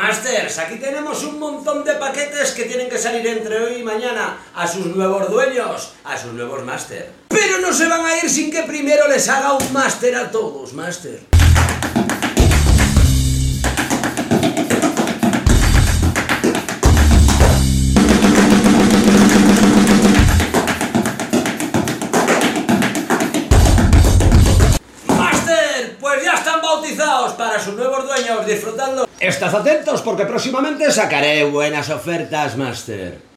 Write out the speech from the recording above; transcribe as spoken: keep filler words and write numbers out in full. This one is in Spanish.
Masters, aquí tenemos un montón de paquetes que tienen que salir entre hoy y mañana a sus nuevos dueños, a sus nuevos Master. Pero no se van a ir sin que primero les haga un Master a todos, Master. Pues ya están bautizados para sus nuevos dueños, disfrutando. Estad atentos porque próximamente sacaré buenas ofertas, Master.